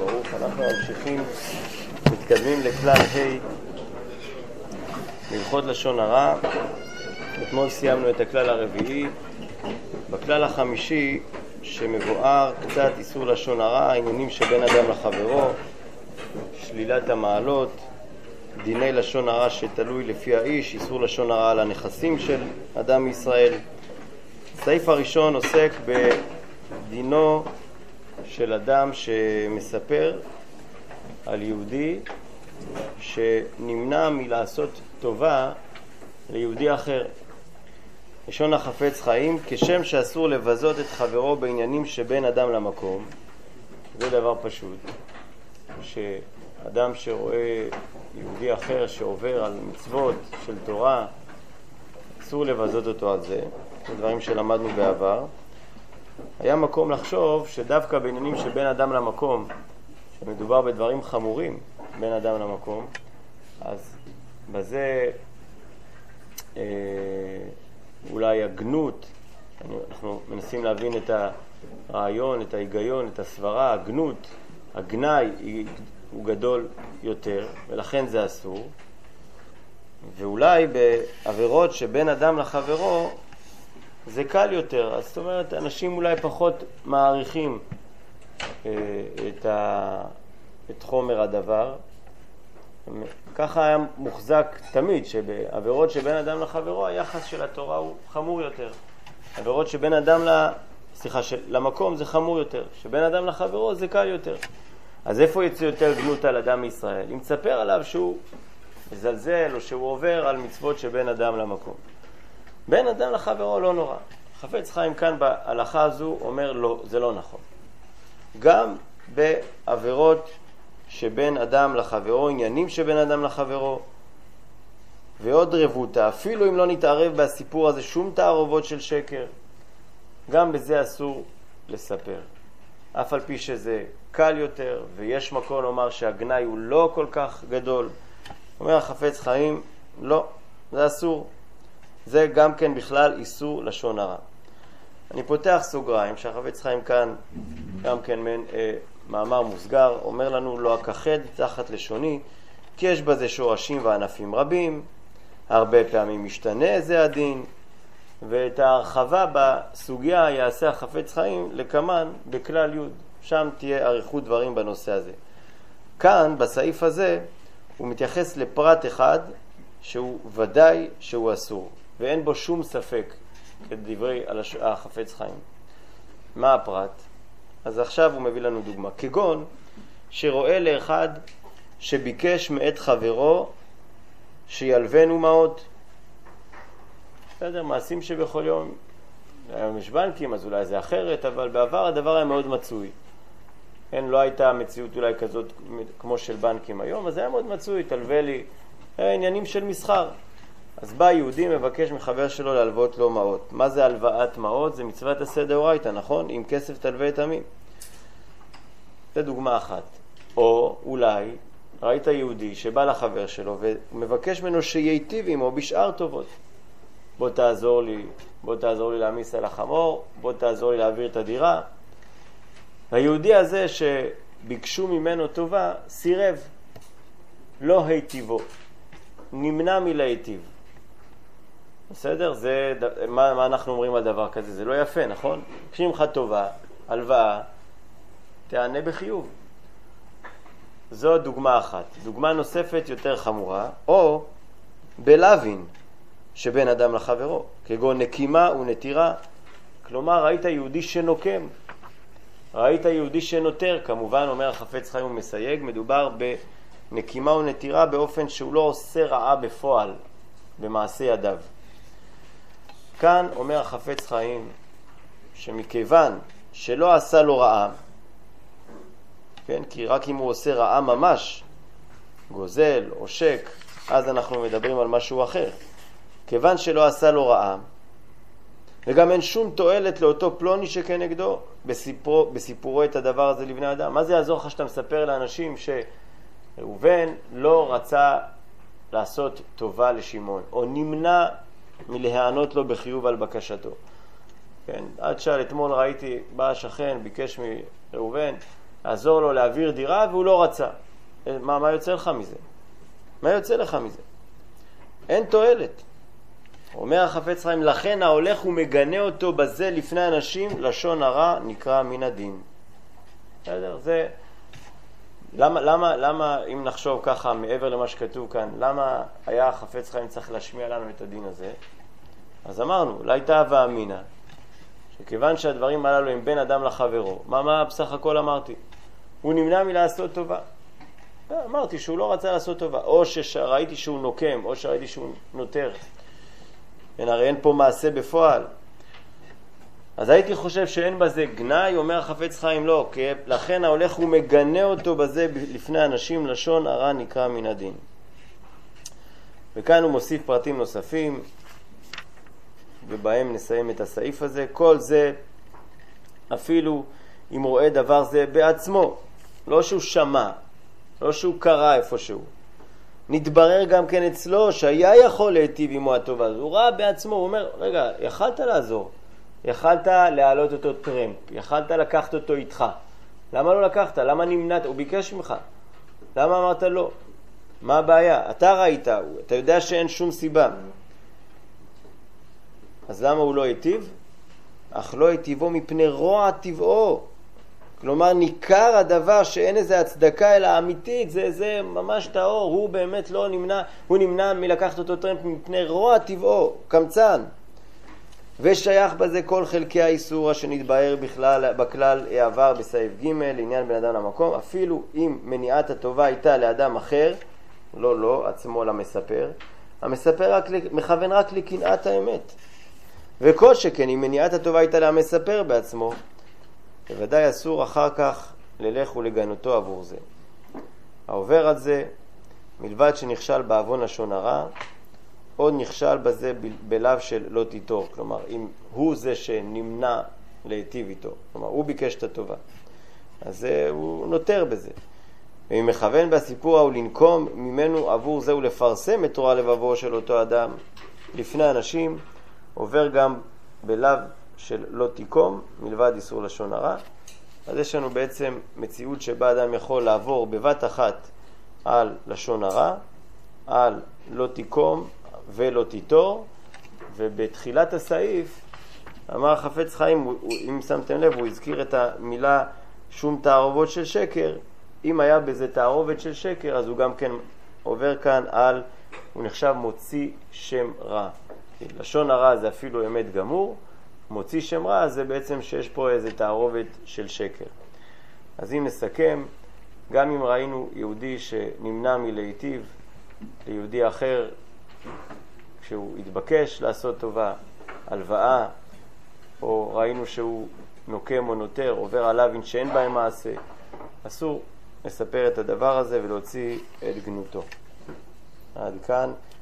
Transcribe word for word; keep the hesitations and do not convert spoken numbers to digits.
ברוך. אנחנו ממשיכים, מתקדמים לכלל ה' מלכות לשון הרע. אתמול סיימנו את הכלל הרביעי. בכלל החמישי שמבואר קצת איסור לשון הרע, העניינים שבין אדם לחברו, שלילת המעלות, דיני לשון הרע שתלוי לפי האיש, איסור לשון הרע על הנכסים של אדם מישראל. הסעיף הראשון עוסק בדינו של אדם שמספר על יהודי שנמנע מלעשות טובה ליהודי אחר. לשון החפץ חיים, כשם שאסור לבזות את חברו בעניינים שבין אדם למקום. זה דבר פשוט, שאדם שרואה יהודי אחר שעובר על מצוות של תורה, אסור לבזות אותו על זה. זה דברים שלמדנו בעבר. היה מקום לחשוב שדווקא בעניינים שבין אדם למקום, שמדובר בדברים חמורים בין אדם למקום, אז בזה אה, אולי הגנות, אנחנו מנסים להבין את הרעיון, את ההיגיון, את הסברה, הגנות, הגנאי הוא גדול יותר, ולכן זה אסור. ואולי בעבירות שבין אדם לחברו זה קל יותר. אז זאת אומרת, אנשים אולי פחות מעריכים אה, את, ה, את חומר הדבר. ככה היה מוחזק תמיד, שבעבירות שבין אדם לחברו היחס של התורה הוא חמור יותר. עבירות שבין אדם ל... סליחה, של... למקום זה חמור יותר, שבין אדם לחברו זה קל יותר. אז איפה יצא יותר גנות על אדם מישראל? אם תספר עליו שהוא מזלזל או שהוא עובר על מצוות שבין אדם למקום. בין אדם לחברו לא נורא. חפץ חיים כאן בהלכה הזו אומר לא, זה לא נכון. גם בעבירות שבין אדם לחברו, עניינים שבין אדם לחברו, ועוד רבותה, אפילו אם לא נתערב בסיפור הזה שום תערובות של שקר, גם בזה אסור לספר. אף על פי שזה קל יותר, ויש מקום לומר שהגנאי הוא לא כל כך גדול. אומר החפץ חיים, לא, זה אסור. זה גם כן בכלל איסור לשון הרע. אני פותח סוגריים, שהחפץ חיים כאן גם כן מן, אה, מאמר מוסגר, אומר לנו לא אכחד תחת לשוני, כי יש בזה שורשים וענפים רבים, הרבה פעמים משתנה זה הדין, ואת ההרחבה בסוגיה יעשה החפץ חיים לקמן בכלל י', שם תהיה אריכות דברים בנושא הזה. כאן בסעיף הזה הוא מתייחס לפרט אחד שהוא ודאי שהוא אסור, ואין בו שום ספק כדברי החפץ חיים. מה הפרט? אז עכשיו הוא מביא לנו דוגמה. כגון שרואה לאחד שביקש מאת חברו שילבנו מעות. בסדר, מעשים שבכל יום, היום יש בנקים, אז אולי זה אחרת, אבל בעבר הדבר היה מאוד מצוי. אין, לא הייתה מציאות אולי כזאת כמו של בנקים היום, אז היה מאוד מצוי, תלווה לי, עניינים של מסחר. אז בא יהודי מבקש מחבר שלו להלוות לו מעות. מה זה הלוואת מעות? זה מצוות עשה דאורייתא, נכון? עם כסף תלווה את עמים. זה דוגמה אחת. או אולי ראית יהודי שבא לחבר שלו ומבקש ממנו שייטיב עמו בשאר טובות. בוא תעזור לי, בוא תעזור לי להעמיס על החמור, בוא תעזור לי להעביר את הדירה. היהודי הזה שביקשו ממנו טובה סירב, לא היטיבו, נמנע מלהיטיב. בסדר? זה, מה, מה אנחנו אומרים על דבר כזה? זה לא יפה, נכון? כשאם לך טובה, הלוואה, תענה בחיוב. זו דוגמה אחת. דוגמה נוספת יותר חמורה, או בלווין שבין אדם לחברו, כגון נקימה ונטירה. כלומר, ראית יהודי שנוקם, ראית יהודי שנותר, כמובן אומר החפץ חיים ומסייג, מדובר בנקימה ונטירה באופן שהוא לא עושה רעה בפועל, במעשה ידיו. כאן אומר החפץ חיים שמכיוון שלא עשה לו רעה, כן? כי רק אם הוא עושה רעה ממש, גוזל, עושק, אז אנחנו מדברים על משהו אחר. כיוון שלא עשה לו רעה, וגם אין שום תועלת לאותו פלוני שכנגדו, בסיפורו, בסיפורו את הדבר הזה לבני אדם. מה זה יעזור לך שאתה מספר לאנשים שראובן לא רצה לעשות טובה לשמעון, או נמנע מלהיענות לו בחיוב על בקשתו? כן, עד שעל אתמול ראיתי, בא השכן, ביקש מראובן, לעזור לו להעביר דירה והוא לא רצה. מה, מה יוצא לך מזה? מה יוצא לך מזה? אין תועלת. אומר החפץ חיים, לכן ההולך ומגנה אותו בזה לפני אנשים, לשון הרע נקרא מן הדין. בסדר? זה... למה, למה, למה, אם נחשוב ככה מעבר למה שכתוב כאן, למה היה החפץ חיים צריך להשמיע לנו את הדין הזה? אז אמרנו, אולי תאווה אמינה, שכיוון שהדברים הללו הם בין אדם לחברו, מה, מה בסך הכל אמרתי? הוא נמנע מלעשות טובה. אמרתי שהוא לא רצה לעשות טובה, או שראיתי שהוא נוקם, או שראיתי שהוא נותר. הרי אין פה מעשה בפועל. אז הייתי חושב שאין בזה גנאי, אומר החפץ חיים לא, כי לכן ההולך הוא מגנה אותו בזה לפני אנשים, לשון הרע נקרא מן הדין. וכאן הוא מוסיף פרטים נוספים, ובהם נסיים את הסעיף הזה. כל זה, אפילו אם רואה דבר זה בעצמו, לא שהוא שמע, לא שהוא קרא איפשהו. נתברר גם כן אצלו שהיה יכול להיטיב עמו הטובה. הוא ראה בעצמו, הוא אומר, רגע, יכלת לעזור, יכלת להעלות אותו טרמפ, יכלת לקחת אותו איתך. למה לא לקחת? למה נמנעת? הוא ביקש ממך. למה אמרת לא? מה הבעיה? אתה ראית, אתה יודע שאין שום סיבה. אז למה הוא לא היטיב? אך לא היטיבו מפני רוע טבעו. כלומר, ניכר הדבר שאין איזה הצדקה אלא אמיתית, זה, זה ממש טהור, הוא באמת לא נמנע, הוא נמנע מלקחת אותו טרמפ מפני רוע טבעו, קמצן. ושייך בזה כל חלקי האיסור שנתבהר בכלל, בכלל העבר בסעיף ג' לעניין בן אדם למקום, אפילו אם מניעת הטובה הייתה לאדם אחר, לא, לא, עצמו למספר, המספר רק, מכוון רק לקנאת האמת. וכל שכן, אם מניעת הטובה הייתה למספר בעצמו, בוודאי אסור אחר כך ללך ולגנותו עבור זה. העובר על זה, מלבד שנכשל בעוון לשון הרע, עוד נכשל בזה בלב של לא תיתור. כלומר, אם הוא זה שנמנע להיטיב איתו, כלומר, הוא ביקש את הטובה, אז הוא נותר בזה. ואם מכוון בסיפור הוא לנקום ממנו עבור זה ולפרסם את תורה לבבו של אותו אדם לפני אנשים, עובר גם בלב של לא תיקום, מלבד איסור לשון הרע. אז יש לנו בעצם מציאות שבה אדם יכול לעבור בבת אחת על לשון הרע, על לא תיקום ולא תיתור, ובתחילת הסעיף אמר חפץ חיים, אם שמתם לב, הוא הזכיר את המילה שום תערובות של שקר. אם היה בזה תערובת של שקר, אז הוא גם כן עובר כאן על, הוא נחשב מוציא שם רע. לשון הרע זה אפילו אמת גמור, מוציא שם רע זה בעצם שיש פה איזה תערובת של שקר. אז אם נסכם, גם אם ראינו יהודי שנמנע מלהיטיב ליהודי אחר כשהוא התבקש לעשות טובה, הלוואה, או ראינו שהוא נוקם או נותר, עובר עליו אין שאין בהם מעשה, אסור לספר את הדבר הזה ולהוציא את גנותו. עד כאן.